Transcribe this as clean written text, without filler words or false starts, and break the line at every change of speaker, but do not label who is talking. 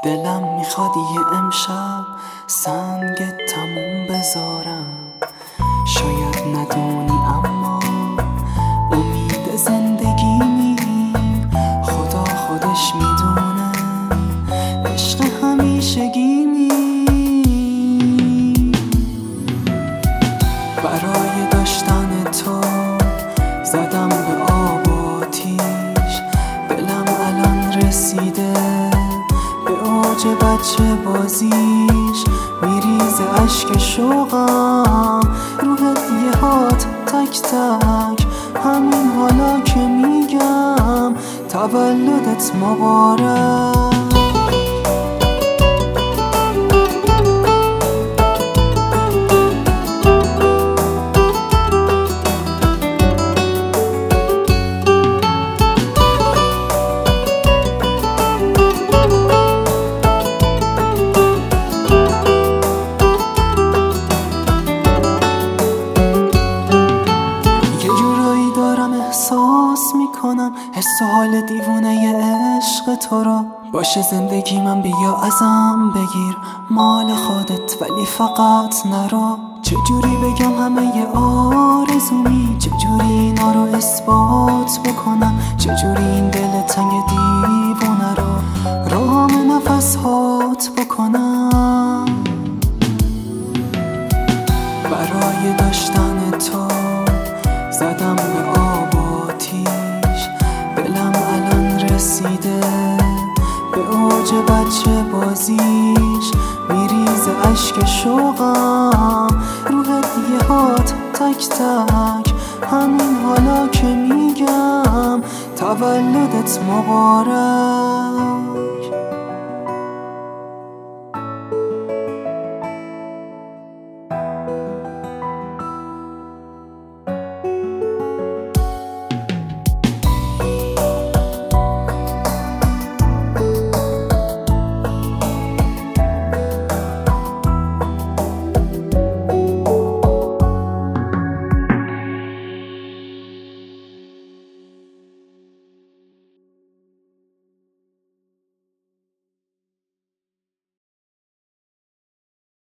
دلم میخواد یه امشب سنگ تموم بذارم. شاید ندونی اما امید زندگیمیم، خدا خودش میدونه عشق همیشگیمیم. برای داشتن تو زدم به آب و آتیش، دلم الان رسیده به اوج بچه بازیش. میریزه اشک شوقم رو هدیه هات تک تک، همین حالا که میگم تولدت مبارک. احساس میکنم حس و حال دیوونه عشق تو رو. باشه زندگی من بیا ازم بگیر مال خودت، ولی فقط نرو. چجوری بگم همه آرزومی، چجوری اینا رو اثبات بکنم، چجوری این دل تنگ دیوونه رو رام نفس هات بکنم. برای داشتن تو زدم به آب و آتیش، دلم الان رسیده به اوج بچه بازیش. میریزه اشک شوقم رو هدیه هات تک تک، همین حالا که میگم تولدت مبارک.